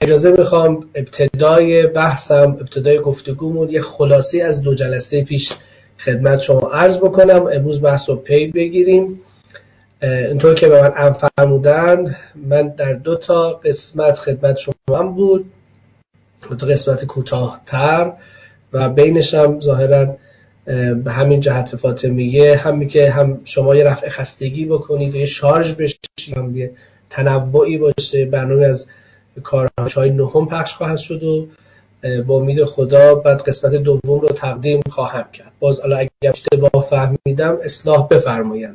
اجازه میخوام ابتدای بحثم، ابتدای گفتگومون یه خلاصی از 2 جلسه پیش خدمت شما عرض بکنم. امروز بحث رو پی بگیریم. اینطور که به من فرمودند من در 2 تا قسمت خدمت شما هم بود، 2 تا قسمت کوتاه‌تر و بینش هم ظاهراً به همین جهت فاطمیه همین که هم شما یه رفع خستگی بکنید، یه شارژ بشید، هم یه تنوعی باشه. برنامه از کارهای 9 پخش خواهد شد و با امید خدا بعد قسمت دوم رو تقدیم خواهم کرد. باز اگر اشتباه فهمیدم اصلاح بفرمایند.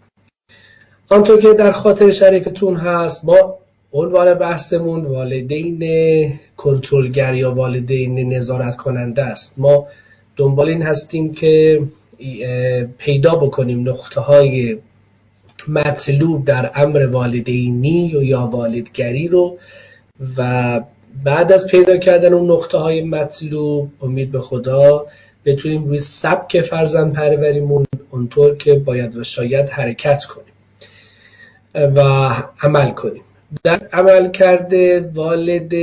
آنطور که در خاطر شریفتون هست، ما عنوان بحثمون والدین کنترلگر یا والدین نظارت کننده است. ما دنبال این هستیم که پیدا بکنیم نقطه‌های مطلوب در امر والدینی یا والدگری رو و بعد از پیدا کردن اون نقطه‌های مطلوب امید به خدا بتونیم روی سبک فرزند پروریمون اونطور که باید و شاید حرکت کنیم و عمل کنیم. در عمل کرده والد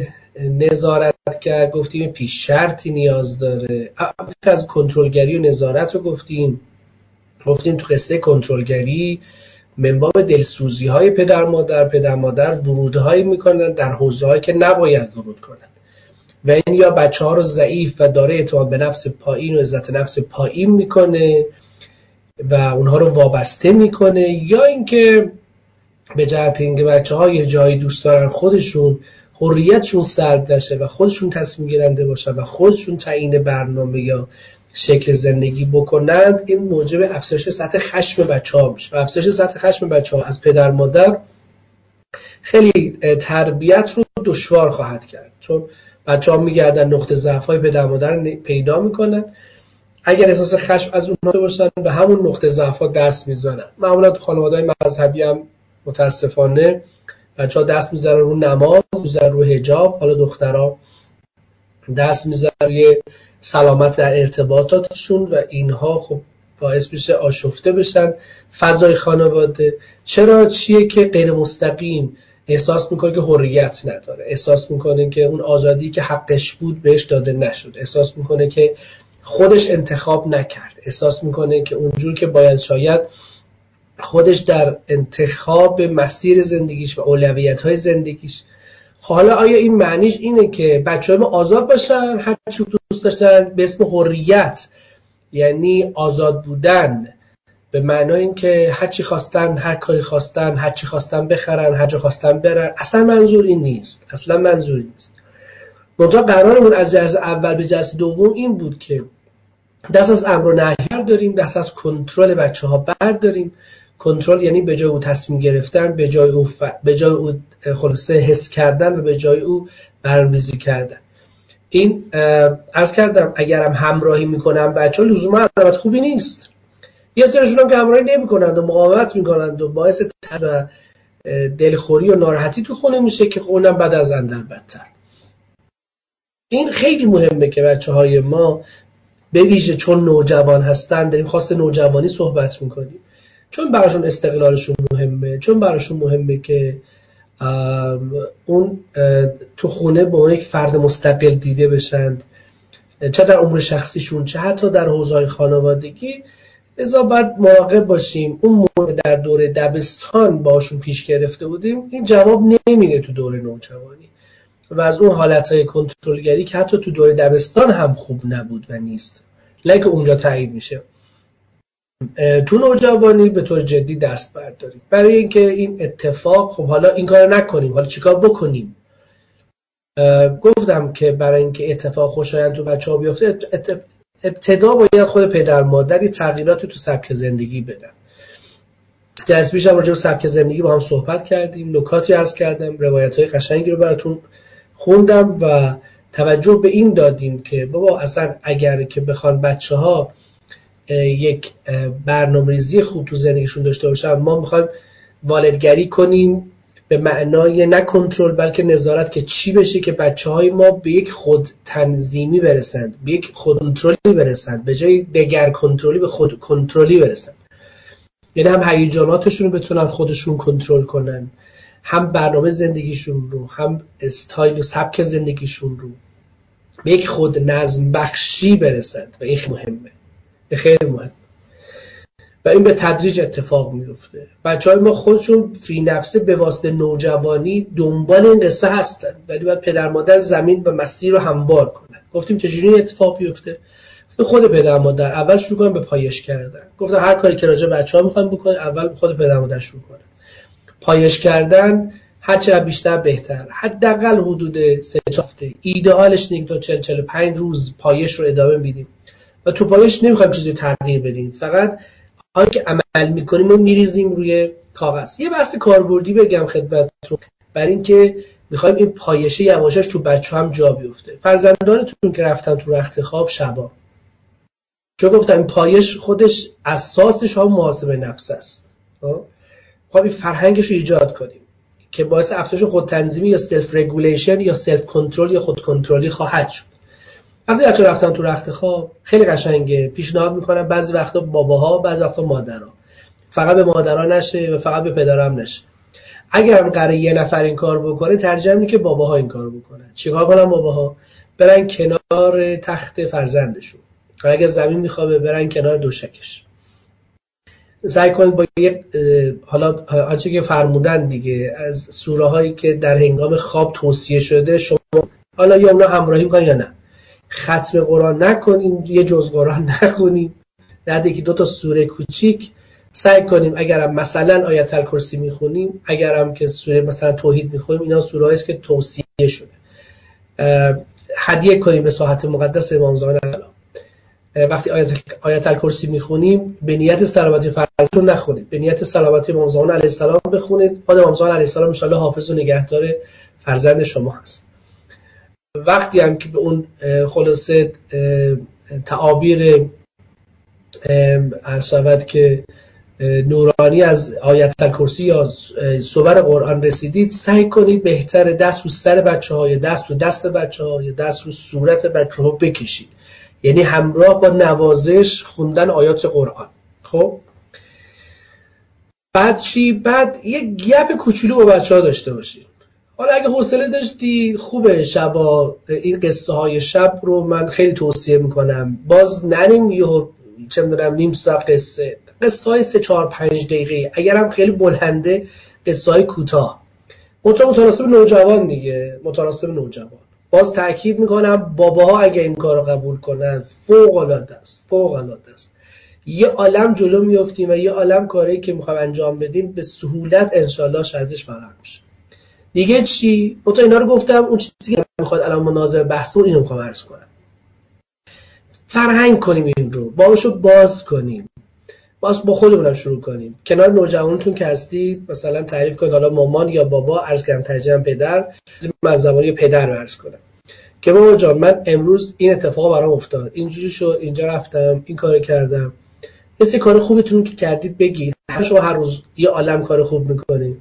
نظارتگر گفتیم پیش شرطی نیاز داره. از کنترلگری و نظارت رو گفتیم تو قصه کنترلگری من باب دلسوزی های پدر مادر ورودهایی میکنن در حوزه هایی که نباید ورود کنن و این یا بچه ها رو ضعیف و داره اعتماد به نفس پایین و عزت نفس پایین میکنه و اونها رو وابسته میکنه، یا اینکه به جهت اینکه بچه‌ها یه جایی دوست دارن خودشون حریتشون سلب نشه و خودشون تصمیم گیرنده باشن و خودشون تعیین برنامه یا شکل زندگی بکنند، این موجب افزایش سطح خشم بچه‌ها میشه و افزایش سطح خشم بچه‌ها از پدر مادر خیلی تربیت رو دشوار خواهد کرد، چون بچه‌ها میگردن نقطه ضعف‌های پدر مادر رو پیدا میکنن. اگر احساس خشم از اونها باشن به همون نقطه ضعف‌ها دست میزنن. معمولا تو خانواده‌های مذهبی هم متاسفانه بچه‌ها دست میذارن رو نماز، میذارن رو حجاب، حالا دخترها دست میذارن روی سلامت در ارتباطاتشون و اینها خب باعث میشه آشفته بشن فضای خانواده. چیه که غیر مستقیم احساس میکنه که حریت نداره، احساس میکنه که اون آزادی که حقش بود بهش داده نشد، احساس میکنه که خودش انتخاب نکرد، احساس میکنه که اونجور که باید شاید خودش در انتخاب مسیر زندگیش و اولویت‌های زندگیش. حالا آیا این معنیش اینه که بچه‌ها ما آزاد باشن هر چی دوست داشتن به اسم حریت، یعنی آزاد بودن به معنای اینکه هر چی خواستن، هر کاری خواستن، هر چی خواستن بخرن، هر جا خواستن برن؟ اصلا منظور این نیست، اصلا منظور نیست. منتها قرارمون از جلسه اول به جلسه دوم این بود که دست از امر و نهی داریم، دست از کنترل بچه‌ها برداریم. کنترل یعنی به جای او تصمیم گرفتن، به جای او خلاصه حس کردن و به جای او برنامه‌ریزی کردن. این عرض کردم اگرم همراهی میکنن بچه‌ها لزوما علامت خوبی نیست. یه سرشون هم که همراهی نمیکنند و مقاومت میکنند و باعث دلخوری و ناراحتی تو خونه میشه که اونم بعد از اندر بدتر. این خیلی مهمه که بچه‌های ما به ویژه چون نوجوان هستن، داریم خاص نوجوانی صحبت میکنیم، چون براشون استقلالشون مهمه، چون براشون مهمه که اون تو خونه به عنوان یک فرد مستقل دیده بشند، چه در امور شخصیشون چه حتی در حوزه‌های خانوادگی. لذا باید مراقب باشیم. اون موقع در دوره دبستان باشون پیش گرفته بودیم، این جواب نمیده تو دوره نوجوانی و از اون حالتهای کنترلگری که حتی تو دوره دبستان هم خوب نبود و نیست، لکه اونجا تایید میشه، تو نوجوانی به طور جدی دست برداریم. برای اینکه این اتفاق، خب حالا این کار نکنیم، حالا چیکار بکنیم؟ گفتم که برای اینکه اتفاق خوشایند تو بچه‌ها بیفته، ابتدا باید خود پدر مادری تغییرات تو سبک زندگی بدن. جلسه پیش هم راجع به سبک زندگی با هم صحبت کردیم، نکاتی عرض کردم، روایت‌های قشنگی رو براتون خوندم و توجه به این دادیم که بابا اصلا اگر که بخوان بچه‌ها یک برنامه‌ریزی خوب تو زندگیشون داشته باشن، ما می‌خوایم والدگری کنیم به معنای نه کنترل بلکه نظارت، که چی بشه که بچه‌های ما به یک خود تنظیمی برسند، به یک خود کنترلی برسند، به جای دگر کنترلی به خود کنترلی برسند. یعنی هم هیجاناتشون رو بتونن خودشون کنترل کنن، هم برنامه زندگیشون رو، هم استایل و سبک زندگیشون رو به یک خود نظم بخشی برسند و این خیلی مهمه، خیلی مهمه و این به تدریج اتفاق میفته. بچهای ما خودشون فی نفسه به واسطه نوجوانی دنبال این قصه هستن، ولی باید پدر مادر زمین و مسیر رو هموار کنن. گفتیم چجوری اتفاق بیفته؟ خود پدر مادر اول شروع کنن به پایش کردن. گفتم هر کاری که راجع بچه‌ها میخوایم بکنن اول خود پدر مادر شروع کنن پایش کردن، هر چقدر بیشتر بهتر. حداقل حدود 3 هفته، ایدئالش اینه تا 40-45 روز پایش رو ادامه بدیم و تو پایش نمیخوایم چیزی تغییر بدیم، فقط حالا که عمل میکنیم و میریزیم روی کاغذ. یه بحث کاربردی بگم خدمتتون، برای اینکه میخوایم این پایشه یواشاش تو بچه‌ها هم جا بیفته. فرزندانتون که رفتن تو رخت خواب شبا، چون گفتم این پایش خودش اساسش هم محاسبه نفس است. خب این فرهنگش رو ایجاد کنیم که باعث افزایش خودتنظیمی یا سلف رگولیشن یا سلف کنترل یا خود کنترلی خواهد شد. وقتی بچه‌ها رفتن تو رخت خواب خیلی قشنگه، پیشنهاد میکنم بعضی وقتا باباها بعضی وقتا مادرها، فقط به مادرها نشه و فقط به پدرها هم نشه. اگر هم قراره یه نفر این کار بکنه ترجیح اینه که باباها این کارو بکنن. چیکار کنن باباها؟ برن کنار تخت فرزندشون، اگه زمین میخوابه برن کنار دوشکش. سعی کنید با یک حالا آنچه که فرمودن دیگه از سوره هایی که در هنگام خواب توصیه شده شما حالا یا اونا همراهی میکنن یا نه. ختم قرآن نکنیم، یه جز قرآن نخونیم، نه یکی 2 تا سوره کوچیک سعی کنیم. اگرم مثلا آیت الکرسی میخونیم، اگرم که سوره مثلا توحید میخونیم، اینا سوره هایی است که توصیه شده، هدیه کنیم به ساحت مقدس امام زمان علیه. وقتی آیت الکرسی میخونیم به نیت سلامتی فرزندتون نخونید، به نیت سلامتی امام زمان علیه السلام بخونید. خود امام زمان علیه السلام ان شاء الله حافظ و نگهدار فرزند شما هست. وقتی هم که به اون خلاصه تعابیر عرض که نورانی از آیت الکرسی یا سور قرآن رسیدید، سعی کنید بهتر دست رو سر بچه‌ها یا دست رو دست بچه‌ها یا دست رو صورت بچه‌ها بکشید، یعنی همراه با نوازش خوندن آیات قرآن. خب بعد چی؟ بعد یه گپ کوچولو با بچه‌ها داشته باشید. حالا اگه حوصله داشتی خوبه، شبا این قصه های شب رو من خیلی توصیه میکنم. باز نریم یهو چه میدونم نیم ساعت قصه های 3-4-5 دقیقه، اگرم خیلی بلنده قصه های کوتاه، متناسب نوجوان دیگه، متناسب نوجوان. باز تاکید میکنم باباها اگه این کارو قبول کنن فوق العاده است، فوق العاده است. یه عالم جلو میافتیم و یه عالم کاری که میخوایم انجام بدیم به سهولت انشالله شرطش فرق میشه. دیگه چی؟ من تا اینا رو گفتم. اون چیزی که میخواد الان مناظر بحث رو اینو میخوام عرض کنم. فرهنگ کنیم این رو، بابشو باز کنیم. باز با خودمون شروع کنیم. کنار نوجوانتون که هستید مثلا تعریف کنید، حالا مامان یا بابا، عرض کردم ترجیحاً پدر، من از زبان پدر عرض کنم که بابا جان من امروز این اتفاق برام افتاد، اینجوری شد، اینجا رفتم، این کارو کردم. یه سری کار خوبتون که کردید بگید. شما هر روز یه عالم کار خوب میکنید،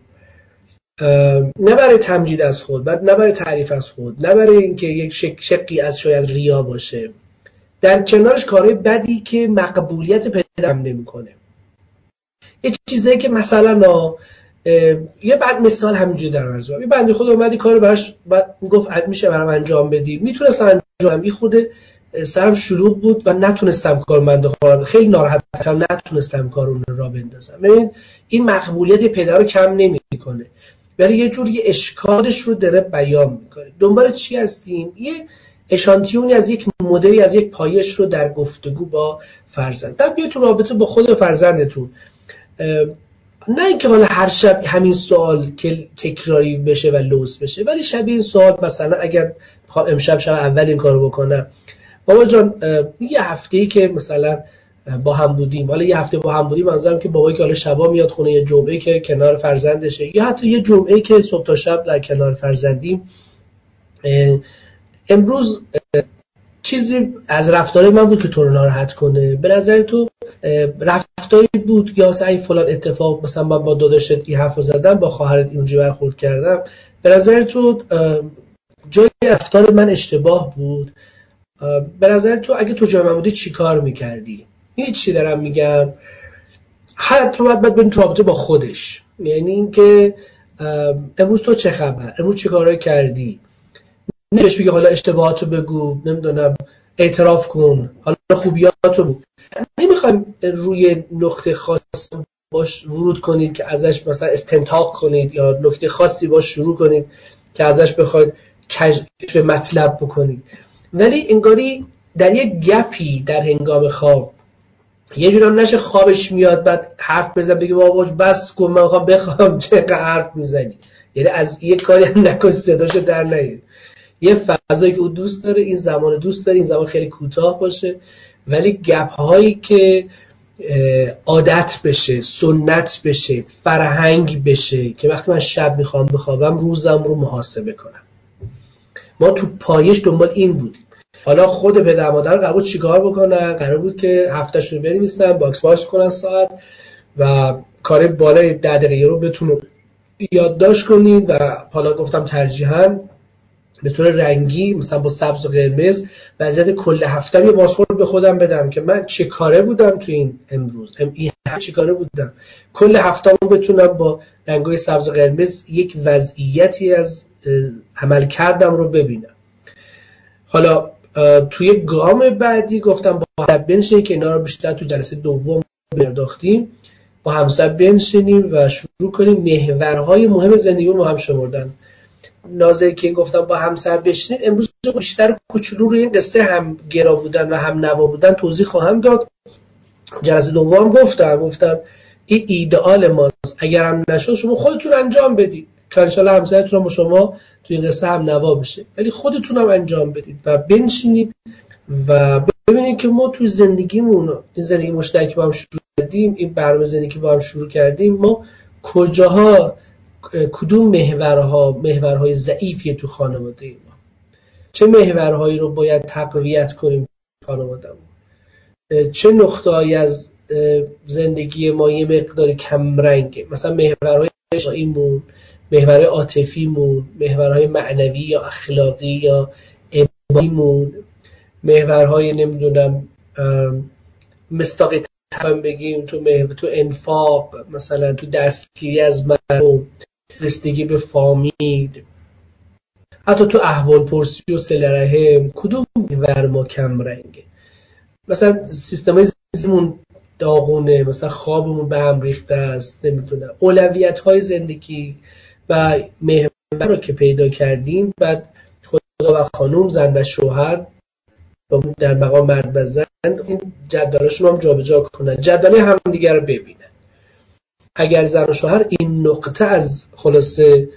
نه برای تمجید از خود، نه برای تعریف از خود، نه برای اینکه یک شقی از شاید ریا باشه، در کنارش کارهای بدی که مقبولیت پیدا نمیکنه. یه چیزایی که مثلا یه بعد مثال همینجوری در نظر بگیرم، یه بنده خدا اومدی کارو براش گفت میشه برام انجام بدی، میتونستم انجام بدم، خود سرم شلوغ بود و نتونستم کارو بنده خدا، خیلی ناراحتم نتونستم کارو را بندازم. ببینید این مقبولیت پدر رو کم نمیکنه، ولی یه جور یه اشکالش رو داره بیان میکنه. دنبال چی هستیم؟ یه اشانتیونی از یک مدلی از یک پایش رو در گفتگو با فرزند. بعد بیا تو رابطه با خود فرزندتون، نه اینکه حالا هر شب همین سوال که تکراری بشه و لوس بشه، ولی شب این سوال مثلا اگر امشب شب اول این کارو بکنم، بابا جان یه هفته‌ای که مثلا با هم بودیم، حالا یه هفته با هم بودیم، منظورم که بابایی که حالا شبا میاد خونه، یه جمعه که کنار فرزندشه، یا حتی یه جمعه که صبح تا شب در کنار فرزندیم، امروز چیزی از رفتار من بود که تو رو ناراحت کنه؟ به نظر تو رفتاری بود یا مثلا فلان اتفاق، مثلا با داداشت این حرفو زدم، با خواهرت اینجوری برخورد کردم، به نظر تو جای رفتار من اشتباه بود؟ به نظر تو اگه تو جای من بودی چی کار میکردی؟ هیچی دارم میگم. حتی باید بریم تو رابطه با خودش، یعنی اینکه امروز تو چه خبر، امروز چه کارایی کردی، نمیش بگی حالا اشتباهاتو بگو، نمیدونم اعتراف کن، حالا خوبیاتو بگو. نمیخوایم روی نقطه خاص باش ورود کنید که ازش مثلا استنتاق کنید یا نکته خاصی باش شروع کنید که ازش بخواید کشف مطلب بکنید، ولی انگاری در یک گپی در هنگام خواب یه جورم نشه خوابش میاد بعد حرف بزن بگی بابا بس کن من میخوام بخوام چقدر حرف میزنی، یعنی از یک کاری هم نکن صداشو در نیاری. یه فضایی که او دوست داره، این زمان دوست داره، این زمان خیلی کوتاه باشه، ولی گپ هایی که عادت بشه، سنت بشه، فرهنگ بشه که وقتی من شب میخوام بخوابم روزم رو محاسبه کنم. ما تو پایش دنبال این بودیم. حالا خود پدر مادر قرار بود چیکار بکنن؟ قرار بود که هفتهشون رو بنویسن، باکس باکس کنن ساعت و کار بالای 10 دقیقه رو بتونن یادداشت کنید و حالا گفتم ترجیحاً به طور رنگی مثلا با سبز و قرمز وضعیت کل هفته یه بازخورد به خودم بدم که من چه کاره بودم تو این امروز، این چه کاره بودم، کل هفته‌مو بتونم با رنگ‌های سبز و قرمز یک وضعیتی از عمل کردم رو ببینم. حالا توی گام بعدی گفتم با هم بنشینیم که اینا رو بیشتر تو جلسه دوم برداختیم، با همسر بنشینیم و شروع کنیم محورهای مهم زندگی رو هم شمردن. نازه که گفتم با همسر بشینید، امروز بیشتر کوچولو روی این قصه هم گرا بودن و هم نوا بودن توضیح خواهم داد. جلسه دوم گفتم این ایدئال ماست، اگر هم نشد شما خودتون انجام بدید که ان شاءالله همسرتون با شما تو این قصه هم نوا بشه، ولی خودتون هم انجام بدید و بنشینید و ببینید که ما تو زندگیمون، این زندگی مشترک با هم شروع کردیم، این برنامه زندگی با هم شروع کردیم، ما کجاها کدوم محورهای ضعیفی تو خانواده ما، چه محورهایی رو باید تقویت کنیم خانواده‌مون، چه نقطه‌ای از زندگی ما یه مقدار کم رنگه، مثلا محورهای اجتماعیمون، محورهای عاطفیمون، محورهای معنوی یا اخلاقی یا ادبیمون، محورهای نمیدونم مصداق تمام بگیم تو انفاق، مثلا تو دستگیری از مردم، رسیدگی به فامیل، حتی تو احوال پرسی و صله رحم، کدوم محور ما کم رنگه، مثلا سیستمای زندگیمون داغونه، مثلا خوابمون به هم ریخته است، نمیدونم اولویت‌های زندگی و محور رو که پیدا کردیم، بعد خدا و خانم، زن و شوهر در مقام مرد و زن این جدولاشون هم جابجا کنن، جدول هم دیگر رو ببینن. اگر زن و شوهر این نقطه از خلاصه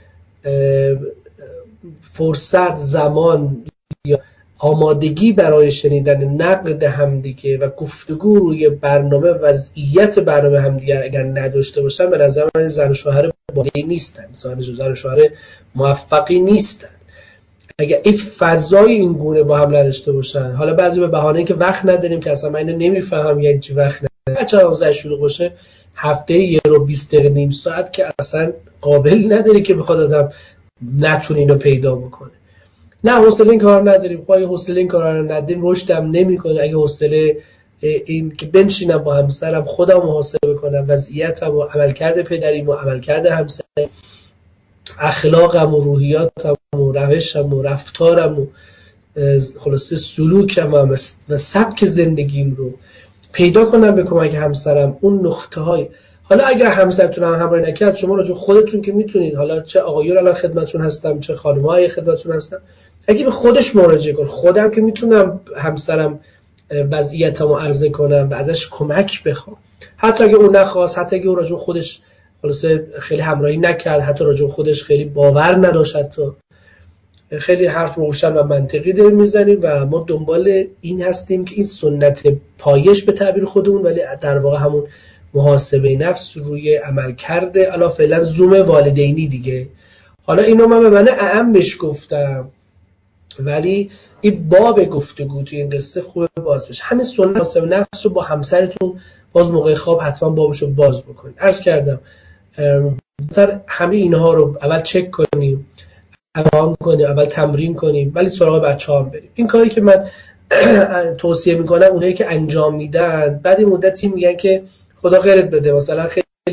فرصت، زمان یا آمادگی برای شنیدن نقد همدیگه و گفتگو روی برنامه، وضعیت برنامه همدیگه اگر نداشته باشن، به نظر من زن و شوهر بالایی نیستن، زن و شوهر موفقی نیستن. اگر این فضای این گونه با هم نداشته باشن، حالا بعضی به بهانه که وقت نداریم که اصلا من اینو نمیفهمم یعنی چی وقت نداریم، بچه‌ها حوصله شروع باشه هفته یه رو 20 دقیقه نیم ساعت که اصلا قابل نداره که بخواد آدم نتونه اینو پیدا بکنه. نه حوصله این کار نداریم، خب اگه حوصله این کارا رو نداریم رشدم نمیکنه. اگه حوصله این که بنشینم با همسرم خودم محاسبه کنم، وضعیتم و عملکرد پدریم و عملکرد همسر، اخلاقم و روحیاتم و روشم و رفتارم و خلاصه سلوکم و سبک زندگیم رو پیدا کنم به کمک همسرم اون نقطه های. حالا اگر همسرتون هم همراهی نکرد، شما راجع خودتون که میتونید، حالا چه آقایون الان خدمتتون هستم چه خانم‌های خدمتتون هستم، اگه به خودش مراجعه کن، خودم که میتونم همسرم وضعیتمو عرضه کنم و ازش کمک بخوام، حتی اگه اون نخواست، حتی اگه اون راجع خودش خلاصه خیلی همراهی نکرد، حتی راجع خودش خیلی باور نداشت، حتی خیلی حرف روشن و منطقی داریم میزنیم و ما دنبال این هستیم که این سنت پایش به تعبیر خودمون، ولی در واقع همون محاسبه نفس روی عمل کرده، الا فعلا زوم والدینی دیگه. حالا اینو من به معنی اعمش گفتم، ولی این باب گفتگو توی این قصه خوبه باز بشه. همین سنت محاسبه نفس رو با همسرتون باز موقع خواب حتما بابشو باز بکنید. عرض کردم مثلا همه اینها رو اول چک کنیم، اول تمرین کنیم، ولی سراغ بچه‌ها هم بریم. این کاری که من توصیه میکنم اونایی که انجام میدن بعد این مدتی میگن که خدا خیرت بده، مثلا خیلی تو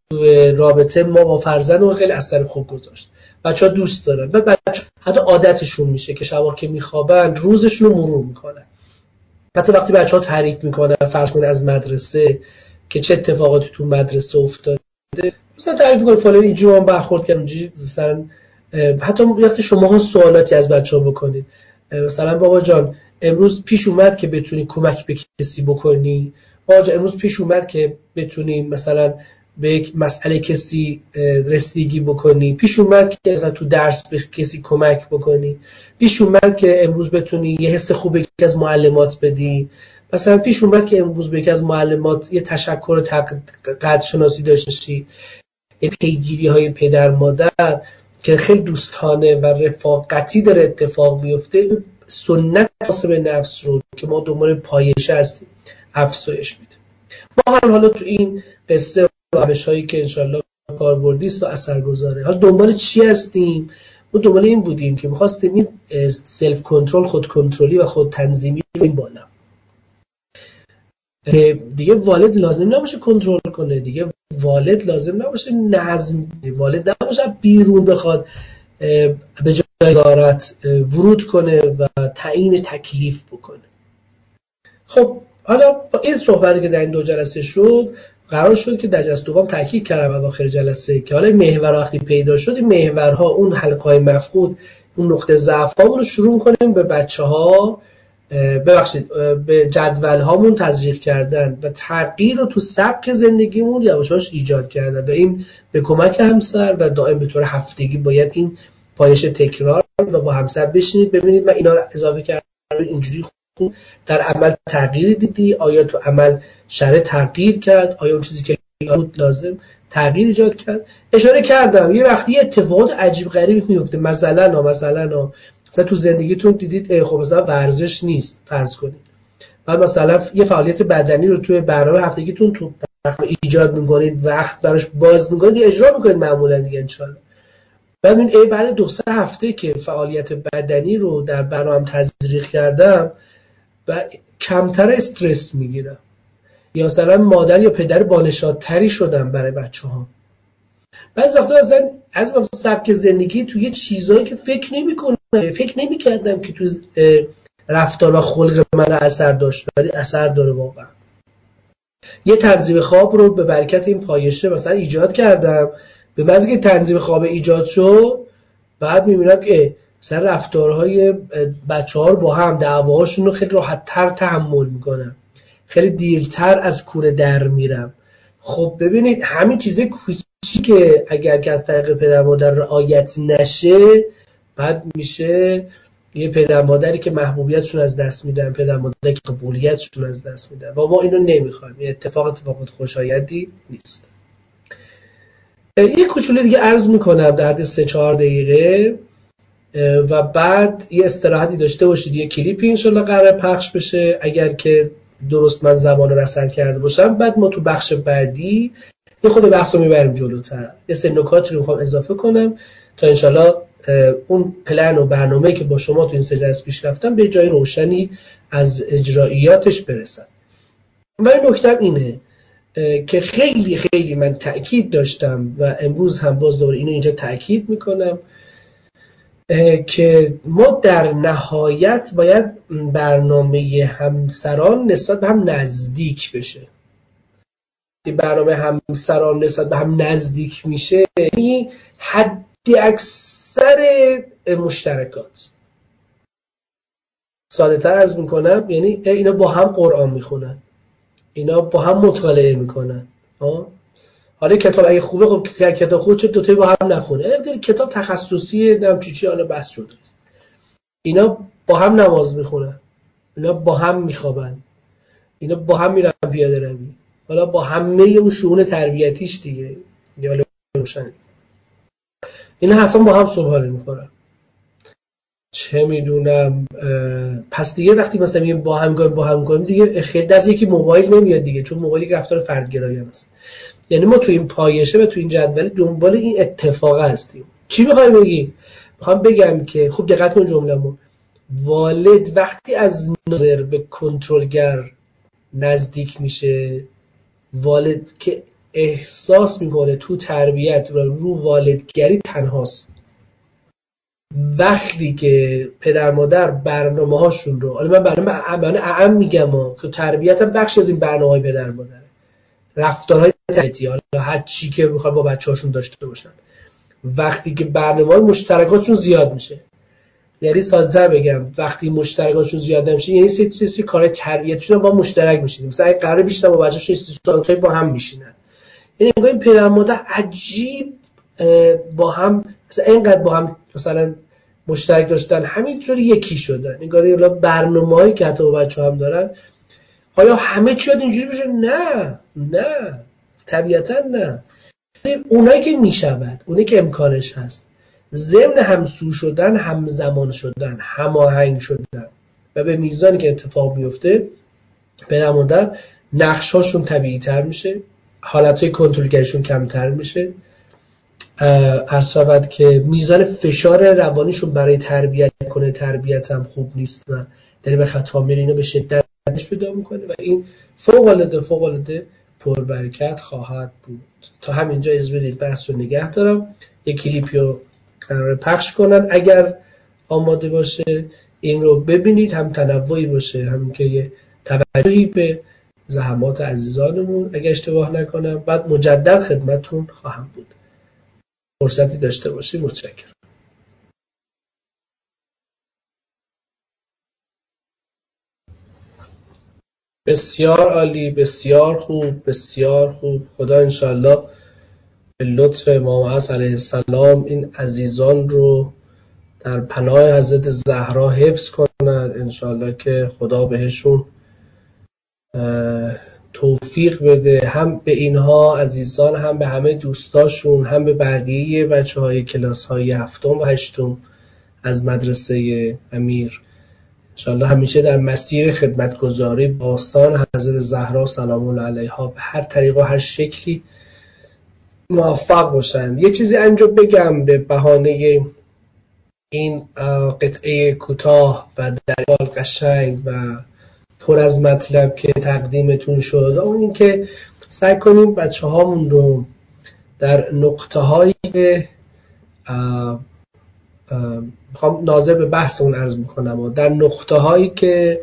رابطه ما با فرزندمون خیلی اثر خوب گذاشت. بچه‌ها دوست دارن و بچه حتی عادتشون میشه که شبا که میخوابن روزشون رو مرور میکنن. حتی وقتی بچه‌ها تعریف میکنن فرض کن از مدرسه که چه اتفاقاتی تو مدرسه افتاده، مثلا تعریف میکنه فلان اینجوری من برخورد کردم، اینجوری مثلا حتی وقتی شما سوالاتی از بچه‌ها بکنید، مثلا بابا جان امروز پیش اومد که بتونی کمک به کسی بکنی، بابا جان امروز پیش اومد که بتونی مثلا به یک مسئله کسی رسیدگی بکنی، پیش اومد که مثلا تو درس به کسی کمک بکنی، پیش اومد که امروز بتونی یه حس خوب به یکی از معلمات بدی، مثلا پیش اومد که امروز به یکی از معلمات یه تشکر و قدر شناسی داشته باشی. پیگیری‌های پدر مادر که خیلی دوستانه و رفاقتی داره اتفاق میفته، سنت کاسب نفس رو که ما دنبال پایشه هستیم افزایش میده. ما حالا تو این قصه روش‌هایی که انشالله کاربردی است و اثرگذاره، حالا دنبال چی هستیم؟ ما دنبال این بودیم که می‌خواستیم این سلف کنترل، خود کنترلی و خود تنظیمی رو این بالا. دیگه والد لازم نباشه کنترل کنه، دیگه والد لازم نباشه نظم، والد نباشه بیرون بخواد به جای ادارت ورود کنه و تعیین تکلیف بکنه. خب حالا با این صحبتی که در این 2 جلسه شد، قرار شد که در جلسه دوم تاکید کردم اواخر جلسه که حالا محور وقتی پیدا شد، این محورها، اون حلقه‌های مفقود، اون نقطه ضعف‌هامون رو شروع کنیم به بچه‌ها به جدول هامون تزریق کردن و تغییر رو تو سبک زندگیمون یواش یواش ایجاد کردن و این به کمک همسر و دائم به طور هفتگی باید این پایش تکرار و با همسر بشینید ببینید من اینا رو اضافه کردم اینجوری خوب در عمل تغییری دیدی، آیا تو عمل شرایط تغییر کرد، آیا اون چیزی که لازم تغییر ایجاد کرد. اشاره کردم یه وقتی اتفاقات عجیب غریبی میفته، مثلا تو زندگیتون دیدید خب مثلا ورزش نیست فرض کنید، بعد مثلا یه فعالیت بدنی رو توی برنامه هفتگیتون تو ایجاد میکنید، وقت براش باز میکنید، اجرا میکنید معمولا دیگه انشالله، بعد این بعد 2-3 هفته که فعالیت بدنی رو در برنامه تزریق کردم و کمتر استرس میگیرم، یا مثلا مادر یا پدر بالشادتری شدم برای بچه‌ها. بعضی وقتا اصلا از سبک زندگی توی یه چیزایی که فکر نمی‌کردم که تو رفتار و خلق من اثر داشت، ولی اثر داره واقعا. یه تنظیم خواب رو به برکت این پایشه مثلا ایجاد کردم، به محض که تنظیم خواب ایجاد شد بعد می‌بینم که مثلا رفتارهای بچه‌ها رو با هم دعواهاشون رو خیلی راحت‌تر تحمل می‌کنم، خیلی دیرتر از کوره در میرم. خب ببینید همین چیزه که اگر که از طریق پدر مادر رعایت نشه، بعد میشه یه پدر مادری که محبوبیتشون از دست میدن، پدر مادری که قبولیتشون از دست میدن و ما اینو نمیخوایم. این اتفاق خوشایندی نیست. یه کوچولو دیگه عرض میکنم در حد 3-4 دقیقه و بعد یه استراحتی داشته باشید. یه کلیپی انشالله قرار پخش بشه اگر که درست من زبان رو رصد کرده باشم، بعد ما تو بخش بعدی یه خود بحث رو میبریم جلوتر، یه سری نکاتی رو میخوام اضافه کنم تا انشالله اون پلن و برنامه‌ای که با شما تو این 3 جلسه پیش رفتم به جای روشنی از اجراییاتش برسن. و این نکته اینه که خیلی خیلی من تأکید داشتم و امروز هم باز دوباره اینو اینجا تأکید میکنم که ما در نهایت باید برنامه همسران نسبت به هم نزدیک بشه. برنامه همسران نسبت به هم نزدیک میشه یعنی حد اکثر مشترکات. ساده تر عرض میکنم یعنی اینا با هم قرآن میخونن، اینا با هم مطالعه میکنن. حالا کتاب اگه خوبه، خب کتاب خوبه چه دوتایی با هم نخونه، کتاب تخصصی نم چی حالا بس شده. اینا با هم نماز میخونن، اینا با هم میخوابن، اینا با هم میرن پیاده روی، حالا با همه اون شؤون تربیتیش دیگه حالا روشن، اینا حتما با هم صبحانه میخورن. چه میدونم پس دیگه وقتی مثلا میگیم با هم کنیم دیگه خیلی دست یکی موبایل نمیاد دیگه، چون موبایل یک رفتار فردگرایانه است. یعنی ما تو این پایشه و تو این جدول دنبال این اتفاق هستیم. چی میخوایم بگیم؟ میخوام بگم که خوب دقت کن جمله‌مو، والد وقتی از نظر به کنترلگر نزدیک میشه، والد که احساس میکنه تو تربیت و رو والدگری تنهاست. وقتی که پدر مادر برنامه هاشون رو، حالا من برنامه اعم میگم که تربیت هم بخش از این برنامه های پدر مادره، رفتارهای تربیتی، حالا هر چی که میخواد با بچه هاشون داشته باشن، وقتی که برنامه های مشترکاتشون زیاد میشه، یعنی ساده‌تر بگم وقتی مشترکاتشون زیاد نمیشه، یعنی سری کارهای تربیتیشون با مشترک میشین، مثلا اگه قراره بیشتر با بچه‌هاشون استفاده با هم میشینن، یعنی انگار این پدر مادر عجیب با هم مثلا اینقدر با هم مثلا مشترک داشتن، همینطوری یکی شدن. انگار برنامه‌هایی که حتی با بچه‌ها هم دارن، آیا همه چی اینجوری بشه؟ نه طبیعتا نه. اونایی که میشود، اونایی که امکانش هست، ضمن همسو شدن، همزمان شدن، هماهنگ شدن و به میزانی که اتفاق میفته پدر مادر نقشاشون طبیعی تر میشه، حالتهای کنترلگریشون کمتر میشه، عرض شود که میزان فشار روانیشون برای تربیت هم خوب نیست و داره به خطا میره، اینو به شدت پیدا میکنه و این فوق العاده پربرکت خواهد بود. تا همینجا اجازه بدید بحث رو نگه دارم، یک کلیپی رو قرار پخش کنن، اگر آماده باشه این رو ببینید، هم تنوعی باشه، هم که یه توجهی به زحمات عزیزانمون اگر اشتباه نکنم، بعد مجدد خدمتون خواهم بود. فرصتی داشته باشید. متشکرم. بسیار عالی، بسیار خوب. خدا انشاءالله به لطف امام حسن علیه السلام این عزیزان رو در پناه حضرت زهرا حفظ کند. انشاءالله که خدا بهشون توفیق بده، هم به اینها عزیزان، هم به همه دوستاشون، هم به بقیه بچه های کلاس های 7 و 8 از مدرسه امیر. انشاءالله همیشه در مسیر خدمتگزاری با آستان حضرت زهرا سلام الله علیها به هر طریق و هر شکلی موفق باشند. یه چیزی انجام بگم به بهانه این قطعه کوتاه و در حال قشنگ و پر از مطلب که تقدیمتون شد، اون این که سعی کنیم بچه هامون رو در نقطه هایی میخوام ناظر به بحث اون عرض میکنم و در نقطه هایی که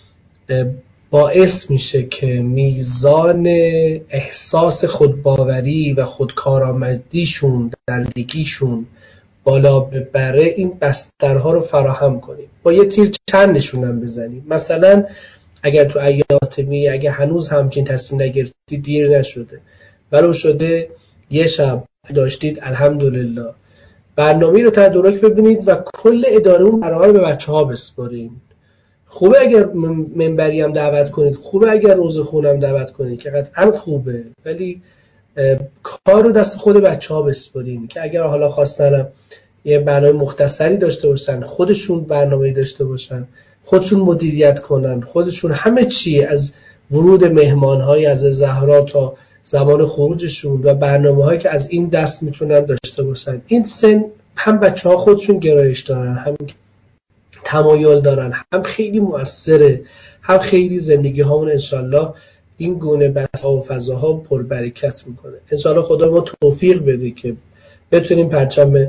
باعث میشه که میزان احساس خودباوری و خودکارآمدیشون در زندگیشون بالا ببره، این بسترها رو فراهم کنیم. با یه تیر چند نشونم بزنیم. مثلا اگر تو ایاتمی، اگر هنوز همچین تصمیم نگرفتی دیر نشده، ولو شده یه شب داشتید الحمدلله، برنامه رو تدارک ببینید و کل اداره اون برنامه به بچه ها بسپارین. خوبه اگر منبری هم دعوت کنید، خوبه اگر روزه خونم دعوت کنید که قطعا خوبه، ولی کار رو دست خود بچه ها بسپارین که اگر حالا خواستنم یه برنامه مختصری داشته باشن، خودشون برنامه داشته باشن، خودشون مدیریت کنن، خودشون همه چی از ورود مهمان‌های از زهرا تا زمان خروجشون و برنامه‌هایی که از این دست میتونن داشته باشن. این سن هم بچه‌ها خودشون گرایش دارن، هم تمایل دارن، هم خیلی مؤثره، هم خیلی زندگی هامون انشالله این گونه بحث‌ها و فضاها پربرکت میکنه. انشالله خدا ما توفیق بده که بتونیم پرچم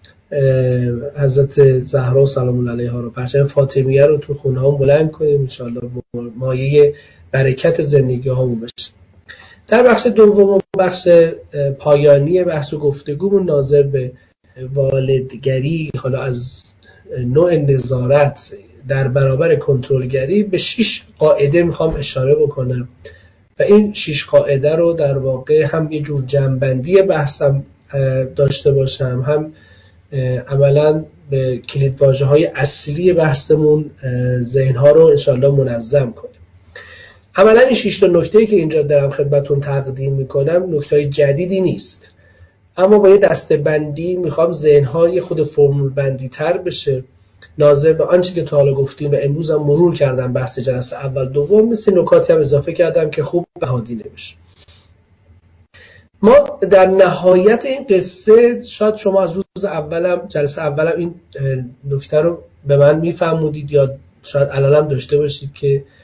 حضرت زهرا سلام الله علیها رو، پرچم فاطمیه رو تو خونه هامون بلند کنیم، انشالله مایه برکت زندگی هامون بشه. در بخش دوم و بخش پایانی بحث و گفتگومون ناظر به والدگری، حالا از نوع نظارت در برابر کنترلگری، به 6 قاعده میخوام اشاره بکنم و این 6 قاعده رو در واقع هم یه جور جمع‌بندی بحثم داشته باشم، هم عملاً به کلیدواژه‌های اصلی بحثمون ذهن‌ها رو انشالله منظم کنیم. عملاً این 6 تا نکته‌ای که اینجا دارم خدمتتون تقدیم میکنم نکته‌های جدیدی نیست، اما با یه دسته‌بندی میخوام ذهن‌های خود فرمول بندی تر بشه ناظر به آنچه که تا حالا گفتیم و امروز هم مرور کردم بحث جلسه اول دوم، مثل نکاتی هم اضافه کردم که خوب بهادی نمیشه. ما در نهایت این قصه، شاید شما از روز اولم جلسه اولم این نکته رو به من میفهمودید یا شاید الانم داشته باشید که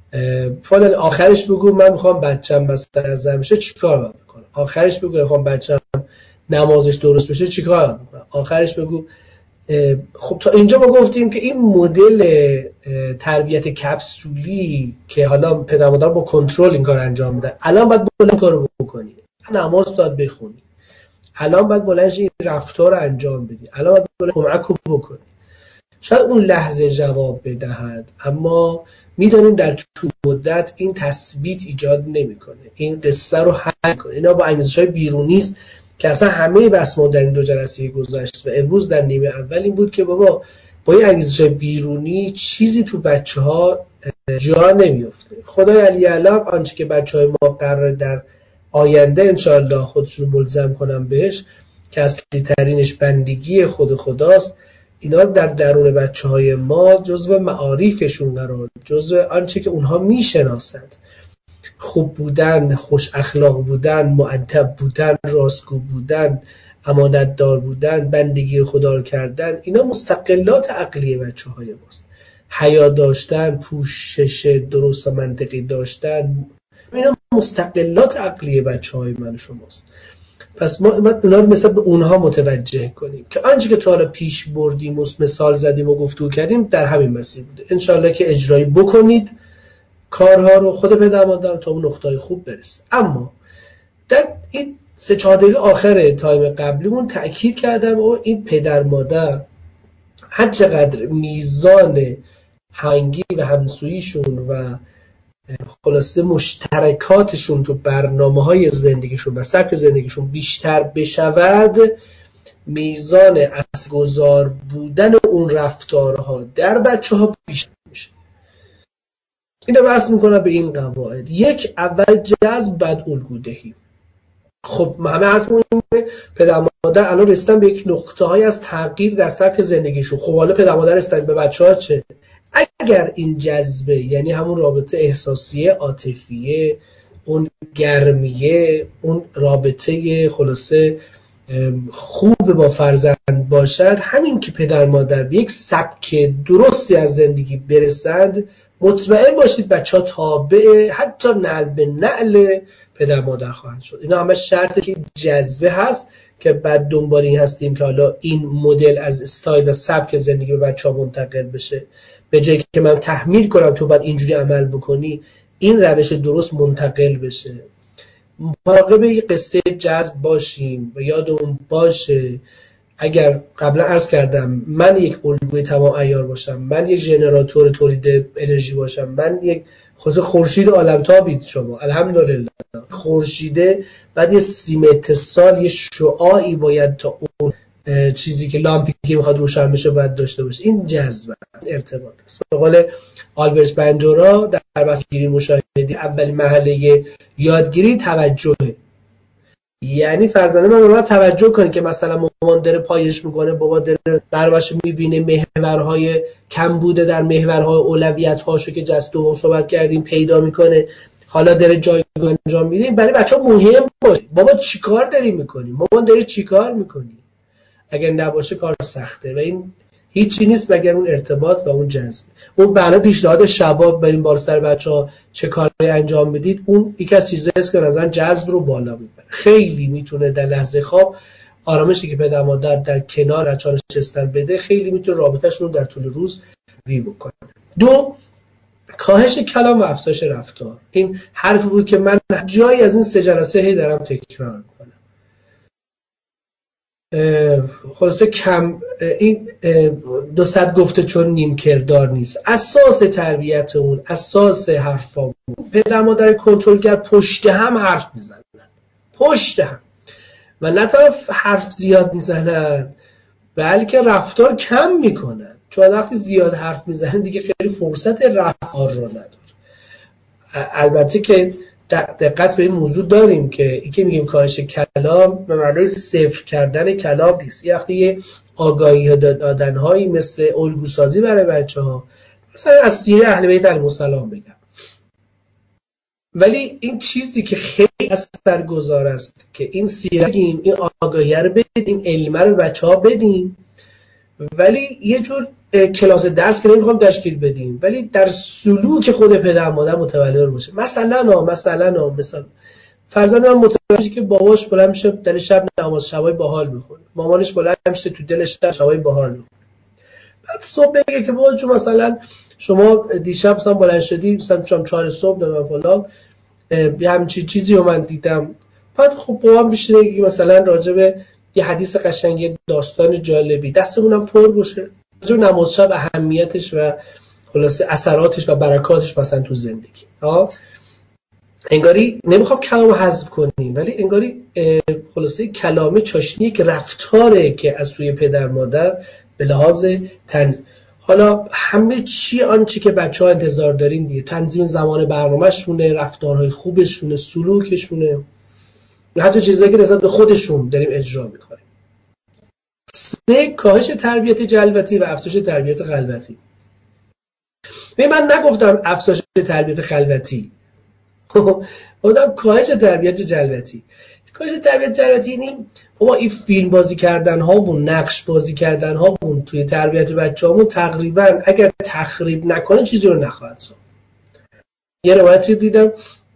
فلان آخرش بگو من میخوام بچم مثلا بشه چیکار باید بکنم، آخرش بگو میخوام بچم نمازش درست بشه چیکار باید بکنم، آخرش بگو. خب تا اینجا ما گفتیم که این مدل تربیت کپسولی که حالا پدر مادر با کنترل این کار انجام میدن، الان باید بلند کارو بکنی، نماز باید بخونی، الان باید بلند این رفتار رو انجام بدی، الان باید بلند کمک رو بکنی. شاید اون لحظه جواب بدهد، اما میدونیم در طول مدت این تثبیت ایجاد نمیکنه، این قصه رو حل کنه. اینا با انگیزش‌های بیرونی است که اصلا همه بحث ما در این 2 جلسه گذشت و امروز در نیمه اول این بود که بابا با این انگیزش‌های بیرونی چیزی تو بچه‌ها جا نمیفته. خدای علی علم آنچه که بچه‌های ما قراره در آینده انشاءالله خودشون ملزم کنن بهش که اصلی ترینش بندگی خود خداست، اینا در درون بچه‌های ما جزو معارفشون قرار، جزو آنچه که اونها میشناسند، خوب بودن، خوش اخلاق بودن، مؤدب بودن، راستگو بودن، امانت دار بودن، بندگی خدا رو کردن، اینا مستقلات عقلی بچه‌های ماست. حیا داشتن، پوشش درست و منطقی داشتن، اینا مستقلات عقلی بچه‌های من و شماست. پس ما اونا رو مثلا به اونها متوجه کنیم که آنچه که تا حالا پیش بردیم و مثال زدیم و گفتگو کردیم در همین مسیر بوده. انشالله که اجرایی بکنید کارها رو، خود پدر مادر تا اون نقطه‌های خوب برسه. اما در این 3-4 دقیقه آخر تایم قبلیمون تأکید کردم و این پدر مادر هر چقدر میزان هماهنگی و همسوییشون و خلاصه مشترکاتشون تو برنامه‌های زندگیشون و سبک زندگیشون بیشتر بشود، میزان اثرگذار بودن اون رفتارها در بچه‌ها بیشتر میشه. اینو وصل میکنم به این قواعد. 1، اول جذب، بعد الگودهی. خب همه حرفمون اینه پدر مادر الان رسیدن به یک نقطه‌هایی از تغییر در سبک زندگیشون. خب حالا پدر مادر رسیدن به بچه‌ها چه؟ اگر این جذبه، یعنی همون رابطه احساسیه، عاطفیه، اون گرمیه، اون رابطه خلاصه خوب با فرزند باشد، همین که پدر مادر به یک سبک درستی از زندگی برسند، مطمئن باشید بچه‌ها تابع حتی نعل به نعل پدر مادر خواهند شد. اینا همه شرطه که جذبه هست که بعد دنبال این هستیم که حالا این مدل از استایل و سبک زندگی به بچه‌ها منتقل بشه، به جایی که من تحمیل کنم تو باید اینجوری عمل بکنی، این روش درست منتقل بشه. مراقب یه قصه جذب باشیم و یادمون باشه اگر قبلا عرض کردم من یک الگوی تمام عیار باشم، من یک ژنراتور تولید انرژی باشم، من یک خورشید عالمتابید شما الحمدلله، خورشیده بعد یه سیم اتصال، یه شعاعی باید تا اون چیزی که لامپی که میخواد روشن بشه باید داشته باشه. این جذب ارتباط است. به قول آلبرت بندورا در بحث گیری مشاهدی اولین مرحله یادگیری توجهه. یعنی فرزند من باید توجه کنه که مثلا مامان داره پایش میکنه، بابا داره برواش میبینه، محورهای کم بوده در محورهای اولویت هاشو که جست دوم صحبت کردیم پیدا میکنه، حالا داره جایگاه انجام میده. برای بچه‌ها مهم باشه بابا چیکار داری میکنی، مامان داره چیکار میکنی. اگر نباشه کار سخته و این هیچی نیست مگر اون ارتباط و اون جذب. اون برنامه پیشنهاد شباب بریم بالا سر بچه‌ها چه کاری انجام بدید، اون یک از چیزایی است که مثلا جذب رو بالا میبره. خیلی میتونه در لحظه خواب آرامشی که پدر مادر در کنار بچه‌ها نشستن بده، خیلی میتونه رابطه‌شون رو در طول روز وی بکنه. 2، کاهش کلام و افزایش رفتار. این حرفی بود که من جایی از این 3 جلسه هی دارم تکرار میکنم. خلاصه کم این 200 گفته چون نیم کردار نیست. اساس تربیت اون، اساس حرفامون، پدر مادر کنترلگر پشت هم حرف میزنن، پشت هم، و نه طرف حرف زیاد میزنن بلکه رفتار کم میکنن، چون وقتی زیاد حرف میزنن دیگه خیلی فرصت رفتار رو نداره. البته که دقت به این موضوع داریم که این که میگیم کاهش کلام به معنای صفر کردن کلام نیست. یه وقتی یه آگاهی دادنهایی مثل الگوسازی برای بچه‌ها، مثلا از سیره اهل بیت علیهم السلام بگم، ولی این چیزی که خیلی اثرگذار است که این سیره بگیم، این آگاهی رو بدیم، این علم رو بچه‌ها بدیم، ولی یه جور کلاس درس که نمیخوام تشکیل بدیم، ولی در سلوک خود پدر مادر متولد باشه. مثلا فرزند من متوجه که باباش بلند میشه دل شب نماز شبای باحال میخونه، مامانش بلند میشه تو دل شب شبای باحال میخونه، بعد صبح بگه که بابا جون مثلا شما دیشب مثلا بلند شدی مثلا 4 صبح نه فلان یه همچین چیزی رو من دیدم، بعد خب بابام میشه که مثلا راجع به یه حدیث قشنگ، یه داستان جالبی، دستمونم پر باشه راجع به نماز شب، اهمیتش و خلاصه اثراتش و برکاتش مثلا تو زندگی. انگاری نمیخوام کلامو حذف کنیم، ولی انگاری خلاصه کلام چاشنی که رفتاره که از سوی پدر مادر به لحاظ حالا همه چی آنچه که بچه‌ها انتظار داریم دیگه، تنظیم زمان برنامه‌شونه، رفتارهای خوبشونه، سلوکشونه، حتی چیزایی که نسبت به خودشون داریم اجرا میکنیم. 3 کاهش تربیت جلبتی و افزایش تربیت خلوتی. من نگفتم افزایش تربیت خلوتی، گفتم کاهش تربیت جلبتی. کاهش تربیت جلبتی یعنی بابا این فیلم بازی کردن هامون، نقش بازی کردن هامون توی تربیت بچه‌هامون تقریبا اگر تخریب نکنه چیزی رو نخواهد ساخت. یه روایتی دیدم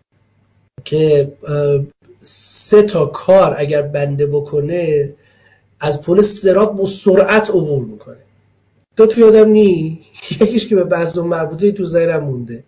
که 3 تا کار اگر بنده بکنه از پل صراط با سرعت عبور میکنه. تو یادم نی، یکیش که به بعض مربوطه تو ذهنم مونده،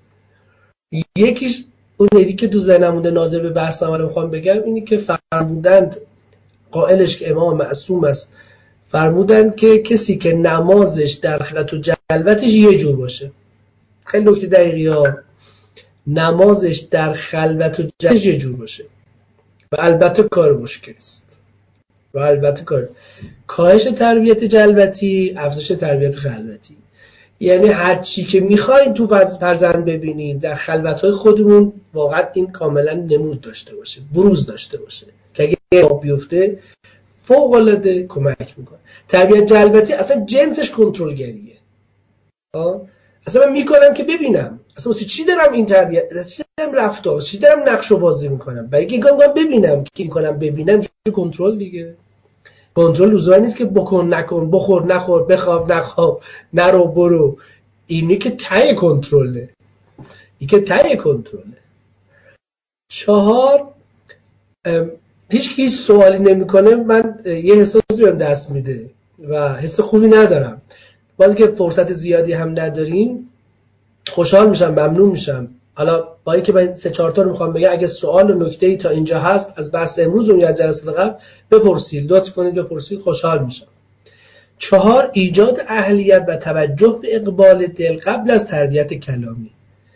یکیش اون یکی که تو ذهنم مونده ناظر به بحثم رو میخوام بگم، اینی که فرمودند قائلش که امام معصوم است، فرمودند که کسی که نمازش در خلوت و جلوتش یه جور باشه، خیلی نکته دقیقی ها، نمازش در خلوت و جلوتش یه جور باشه و البته کار مشکل است و البته کاهش تربیت جلوتی، افزایش تربیت خلوتی. یعنی هر چی که میخواین تو فرزند ببینین در خلوت‌های خودمون واقعا این کاملا نمود داشته باشه، بروز داشته باشه که اگه آب بیفته فوق‌العاده کمک میکنه. تربیت جلوتی اصلا جنسش کنترلگریه. اصلا من میکنم که ببینم اصلا چی دارم این تربیت، چی دارم رفتار، چی دارم نقشو بازی میکنم، برای اینکه ببینم که میکنم ببینم کنترل دیگه. کنترل لزوما نیست که بکن نکن، بخور نخور، بخواب نخواب، نرو برو، اینی که ته کنترله. 4 هیچ سوالی نمیکنه، من یه حساسی بهم دست میده و حس خوبی ندارم. باز که فرصت زیادی هم نداریم خوشحال میشم، ممنون میشم. حالا با اینکه من 3-4 تا رو میخوام بگم، اگه سوال و نکته‌ای تا اینجا هست از بحث امروز یا از جلسه قبل بپرسید، لطف کنید بپرسید، خوشحال میشم. 4 ایجاد اهلیت و توجه به اقبال دل قبل از تربیت کلامی.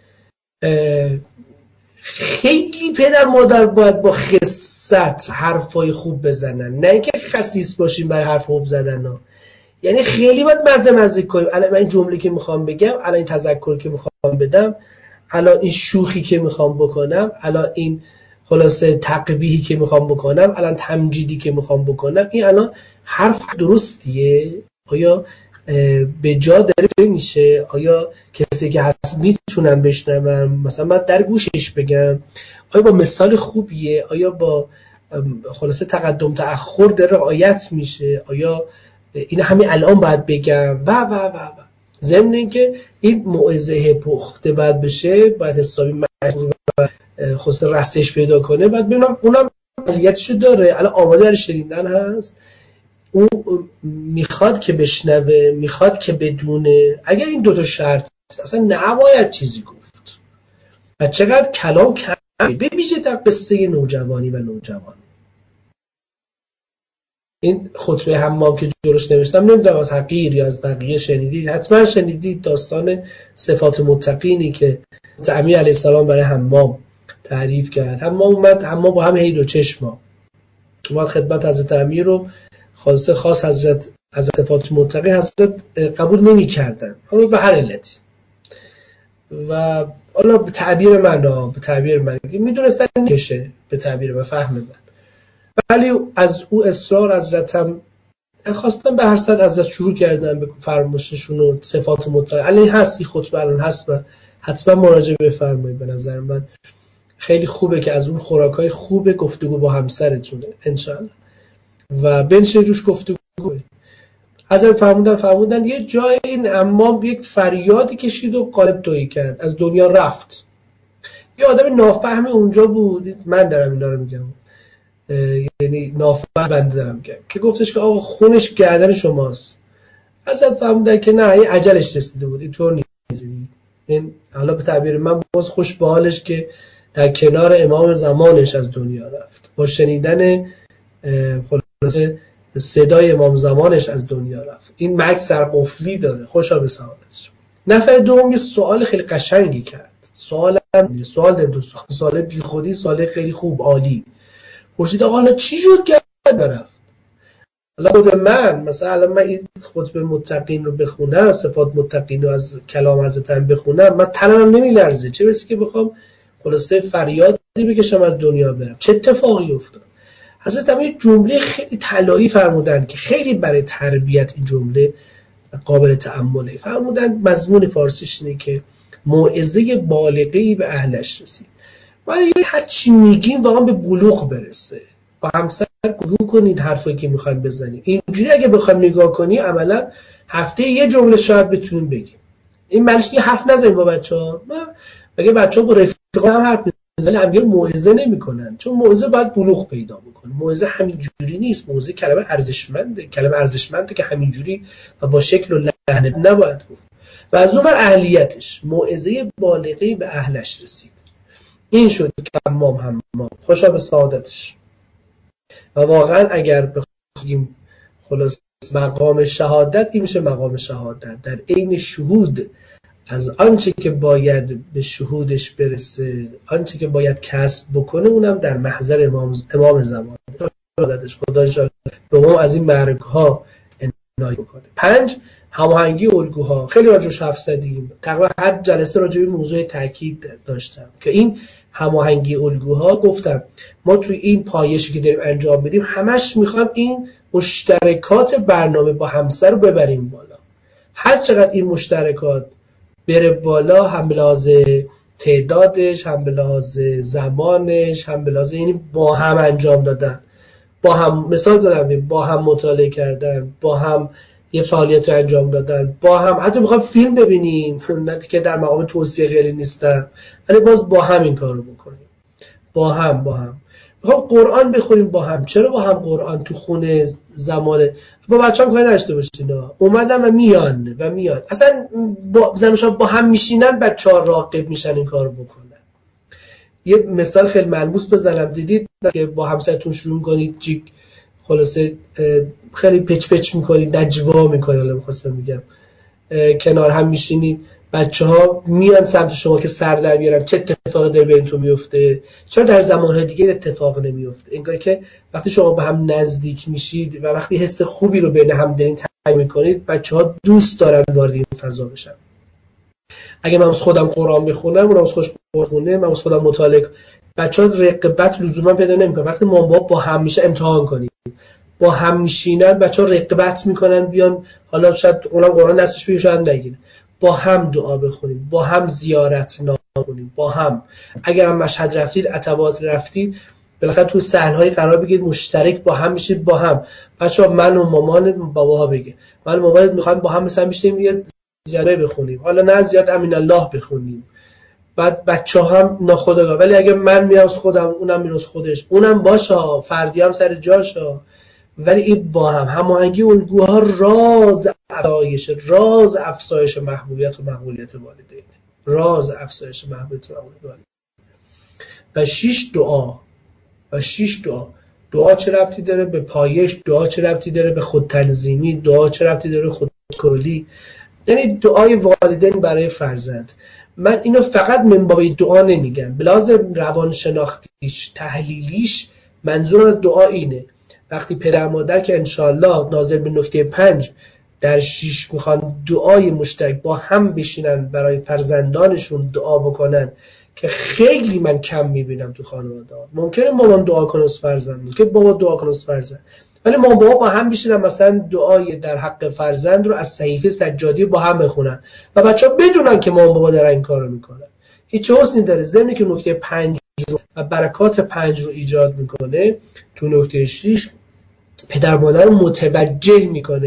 خیلی پدر مادر باید با خست حرفای خوب بزنن، نه اینکه خسیس باشیم برای حرف خوب زدن ها. یعنی خیلی باید مزه کنیم. الان من این جمله که میخوام بگم، الان این تذکر که میخوام بدم، الان این شوخی که میخوام بکنم، الان این خلاصه تقبیحی که میخوام بکنم، الان تمجیدی که میخوام بکنم، این الان حرف درستیه؟ آیا به جا داره میشه؟ آیا کسی که هست میتونن بشنون؟ مثلا من در گوشش بگم؟ آیا با مثال خوبیه؟ آیا با خلاصه تقدم تأخر داره رعایت میشه؟ آیا این همین الان باید بگم و ضمن اینکه این موعظه پخته باید بشه، باید حسابی مجبور و خلاصه رستش پیدا کنه، باید ببینم اونم عملیاتشو داره، الان آماده برای شنیدن هست، اون میخواد که بشنوه، میخواد که بدونه. اگر این 2 تا شرط اصلا نباید چیزی گفت. و چقدر کلام کمه، ببیشه در قصه نوجوانی و نوجوان. این خطبه حمام که جلوش نوشتم، نمیدونم از حقیر یا از بقیه شنیدید، حتما شنیدید، داستان صفات متقینی که امیر علیه السلام برای حمام تعریف کرد. حمام اومد، حمام با هم هی 2 چشما اومد خدمت حضرت امیر رو، خاص حضرت صفات متقین حضرت قبول نمی کردن، حالا به هر علتی. و حالا به تعبیر من میدونستن نشه، به تعبیر و فهم من، ولی از او اصرار حضرت هم خواستم به هر صد حضرت شروع کردن به فرمایششون و صفات مطلق. الان هست این خطبه، الان هست و حتما مراجعه بفرمایید. به نظر من خیلی خوبه که از اون خوراکای خوب گفتگو با همسرتونه انشاءالله و بنشین روش گفتگو کنید. حضرت فرمودن یه جای این امام یک فریادی کشید و قالب تویی کرد، از دنیا رفت. یه آدم نافهم اونجا بود، من دارم اینا رو میگم، یعنی نافهم بنده دارم میگم، که گفتش که آقا خونش گردن شماست. حضرت فرمودن که نه، این عجلش رسیده بود، اینطور نیست. این حالا به تعبیر من باز خوش به حالش که در کنار امام زمانش از دنیا رفت، با شنیدن خلاصه صدای امام زمانش از دنیا رفت. این مرگ سرقفلی داره، خوشا به سعادتش. نفر دوم یه سوال خیلی قشنگی کرد، سوال بی خودی، سوال خیلی خوب، عالی. پرسید آقا حالا چی شد که رفت؟ حالا خود من مثلا من این خطبه متقین رو بخونم، صفات متقین رو از کلام حضرت بخونم، من تنم نمیلرزه، چه برسه که بخوام خلاصه فریادی بکشم از دنیا برم. چه اتفاقی افتاد؟ حضرت هم یک جمله خیلی طلایی فرمودن که خیلی برای تربیت این جمله قابل تأمله. فرمودن مضمون فارسیش اینه که موعظه بالغه‌ای به اهلش رسید. باید هر چی میگیم واقعا به بلوغ برسه. با همسر گروه کنید حرفایی که میخوایم بزنید. اینجوری اگه بخوایم نگاه کنی عملا هفته یه جمله شاید بتونیم بگیم. این معنیش یه حرف نزنیم با بچه‌ها. مگه بچه‌ها با رفیقا هم حرف میزنن، همگی موعظه نمی‌کنن، چون موعظه باید بلوغ پیدا بکنه. موعظه همینجوری نیست. موعظه کلمه ارزشمنده، کلمه ارزشمنده که همینجوری و با شکل و لحن نباید گفت. و از اون ور اهلیتش، موعظه بالغه‌ای به اهلش رسید. این شد کمام همام، خوشا به سعادتش. و واقعا اگر بخوایم خلاص مقام شهادت، این میشه مقام شهادت در عین شهود از آنچه که باید به شهودش برسه، آنچه که باید کسب بکنه، اونم در محضر امام زمان. خدا انشاءالله به ما از این مرگ‌ها عنایت بکنه. 5. هماهنگی الگوها. خیلی راجعش حرف زدیم، تقریبا هر جلسه راجع به موضوع تاکید داشتم که این هماهنگی الگوها، گفتم ما توی این پایشی که داریم انجام بدیم همش میخوام این مشترکات برنامه با همسر رو ببریم بالا. هر چقدر این مشترکات بره بالا، هم به لحاظ تعدادش، هم به لحاظ زمانش، هم به لحاظ یعنی با هم انجام دادن، با هم مثال زدم، با هم مطالعه کردن، با هم یه فعالیت رو انجام دادن، با هم حتی میخوام فیلم ببینیم، نه که در مقام توصیه خیلی نیستم، ولی باز با هم این کارو بکنیم، با هم میخوام قرآن بخونیم با هم. چرا با هم قرآن تو خونه زمانه با بچه‌ام کاری نشته باشین، اومدن و میان اصلا با زنشان با هم میشینن، بچه‌ها راغب میشن این کارو بکنن. یه مثال خیلی ملموس بزنم، دیدید که با همسرتون شروع می‌کنید جیگ خلاصه خیلی پچ می‌کنید، نجوا می‌کنید، حالا می‌خواستم میگم کنار هم میشینید، بچه‌ها میان سمت شما که سر در بیارن، چه اتفاقی در بینتون میفته؟ چرا در زمان‌های دیگه اتفاق نمیفته؟ انگار که وقتی شما به هم نزدیک میشید و وقتی حس خوبی رو بین هم دارین تعیین می‌کنید، بچه‌ها دوست دارن وارد این فضا بشن. اگه من از خودم قرآن بخونم، اونم از خودش بخونه، من از خودم مطالعه کنم، بچه‌ها رقابت لزوما پیدا نمی‌کنن. وقتی مام بابا با هم میشه، امتحان کنید، با هم میشینن، بچه‌ها رقابت میکنن بیان، حالا شاید اونم قرآن دستش بگیره شاید نگیره، با هم دعا بخونیم، با هم زیارت نام کنیم، با هم اگر هم مشهد رفتید، عتبات رفتید، بالاخره تو صحنه‌های قرار بگیرید، مشترک با هم میشید. با هم بچه‌ها من و مامان باباها بگه، من و مامانت می‌خوایم با هم مثلا بشینیم یه زیاره بخونیم، حالا نه زیاد امین الله بخونیم، بعد بچه‌ها هم ناخودآگاه، ولی اگه من میام از خودم، اونم میاد از خودش، اونم باشه، فردی هم سر جاشه، ولی این با هم هماهنگی الگوها راز افزایش محبوبیت و مقبولیت والدین، راز افزایش محبوبیت و مقبولیت والدین. و 6 دعا چه ربطی داره به پایش؟ دعا چه ربطی داره به خودتنظیمی؟ دعا چه ربطی داره خودکنترلی؟ یعنی دعای والدین برای فرزند. من اینو فقط من باب دعا نمیگم، به لحاظ روانشناختیش، تحلیلیش، منظور دعا اینه وقتی پدر مادر که انشالله ناظر به نکته 5 در 6 میخوان دعای مشترک با هم بشینن برای فرزندانشون دعا بکنن، که خیلی من کم میبینم تو خانواده ها. ممکنه مامان دعا کنه از فرزند، ممکنه بابا دعا کنه از فرزند، ولی ما با هم بشینن مثلا دعای در حق فرزند رو از صحیفه سجادی با هم بخونن و بچه‌ها بدونن که مامان بابا دارن این کارو میکنن. این چه حسنی داره، ضمن که نکته 5 رو و برکات 5 رو ایجاد میکنه، تو نکته 6 پدر مادر رو متوجه میکنه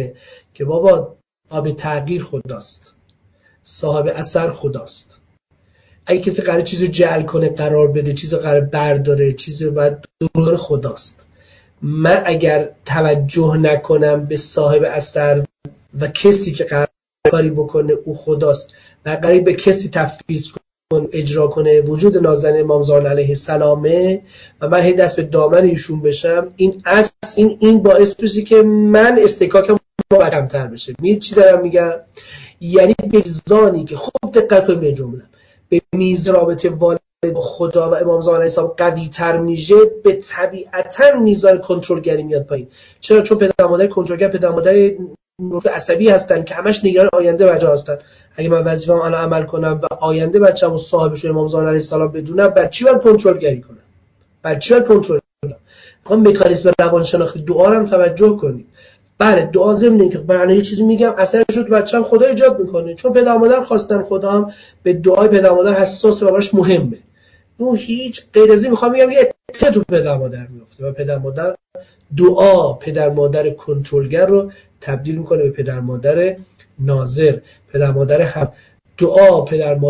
که بابا صاحب تغییر خداست، صاحب اثر خداست. اگه کسی قرار چیزو جعل کنه، قرار بده، چیزو قرار برداره، چیزو باید دور خداست. من اگر توجه نکنم به صاحب اثر و کسی که قرار کاری بکنه او خداست و قرار به کسی تفویض کنه، اجرا کنه، وجود نازنین امام زمان علیه السلامه و من هی دست به دامن ایشون بشم، این باعث میشه که من استکاکم کمتر بشه. می چی دارم میگم؟ یعنی به زانی که خوب دقت کنید به جمله، به میز رابطه والد با خدا و امام زمان علیه السلام قوی تر میشه، به طبیعتا میزان کنترلگری میاد پایین. چرا؟ چون پدر مادر کنترلگر پدر مادر نوع عصبی هستن که همش نگران آینده بچه هستن. اگه من وظیفه‌ام الان عمل کنم و آینده بچه‌مو صاحبش امام زمان علیه السلام بدونم، بر چی باید کنترلگری کنم؟ بر چی باید کنترل کنم؟ میخوام مکانیزم روانشناختی دعا رو هم توجه کنید. بله، دعا ضمن اینکه من یه چیزی میگم اثرش رو بچه‌م خدا ایجاد میکنه، چون پدر مادر خواستن، خدا هم به دعای پدر مادر حساسه و براش مهمه. اون هیچ غیر از این میخوام بگم یه اتفاقی تو پدر مادر میفته و پدر مادر دعا پدر مادر کنترلگر رو تبدیل میکنه به پدر مادر ناظر، پدر مادر هم دعا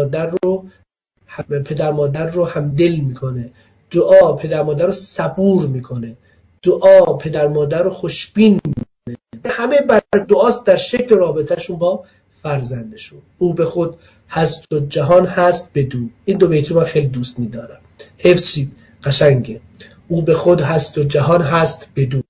پدر مادر رو همدل میکنه، دعا پدر مادر رو صبور میکنه، دعا پدر مادر رو خوشبین میکنه. همه بر دعاست در شکل رابطهشون با فرزندشون. او به خود هست و جهان هست بدو. این دو بیتو من خیلی دوست میدارم، حفظید، قشنگه. او به خود هست و جهان هست بدو،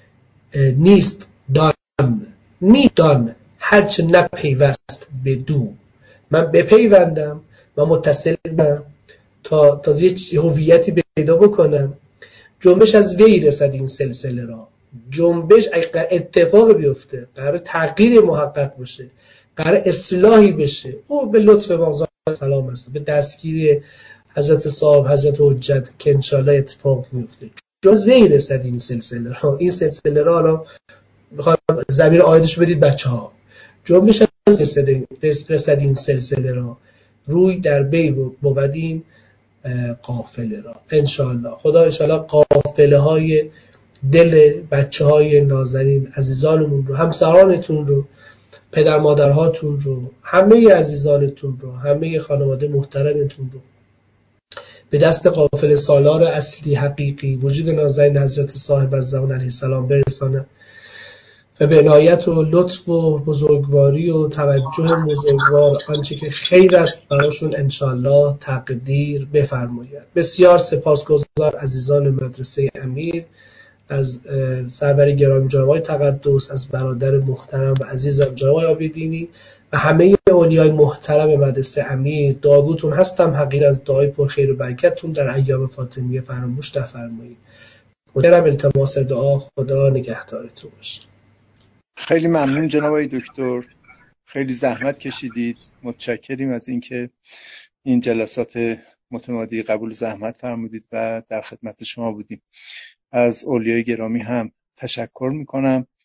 نیست دان نی دان هرچه نپیوست بدو. من بپیوندم و متصل بم تا یه هویتی پیدا بکنم. جنبش از وی رسد این سلسله را. جنبش اگر اتفاق بیفته، قرار تغییر محقق بشه، قرار اصلاحی بشه، او به لطف امام زمان سلام است، به دستگیری حضرت صاحب، حضرت حجت که انشالله اتفاق میفته. جز وی رسد این سلسله را. این سلسله را حالا میخوام ضمیر آیدش بدید بچه ها. جنبش از رسد این سلسله را، روی در بی بودین قافله را. انشالله خدا انشالله قافله های دل بچه های نازنین عزیزانمون رو، همسرانتون رو، پدر مادرهاتون رو، همه عزیزانتون رو، همه خانواده محترمتون رو به دست قافله سالار اصلی حقیقی وجود نازنین حضرت صاحب الزمان علیه السلام برسانه و به عنایت و لطف و بزرگواری و توجه بزرگوار آنچه که خیر است براشون انشالله تقدیر بفرماید. بسیار سپاسگزار عزیزان مدرسه امیر، از سرور گرامی جناب آقای تقدس، از برادر محترم و عزیزم جناب آقای عابدینی و همه اولیای محترم مدرسه امیر. دعاگوتون هستم، حقیر از دعای پر خیر و برکتتون در ایام فاطمیه فراموش نفرمایید. مدرم التماس دعا، خدا نگهدارتون باشه. خیلی ممنون جناب آقای دکتر، خیلی زحمت کشیدید. متشکریم از اینکه این جلسات متمادی قبول زحمت فرمودید و در خدمت شما بودیم. از اولیای گرامی هم تشکر میکنم.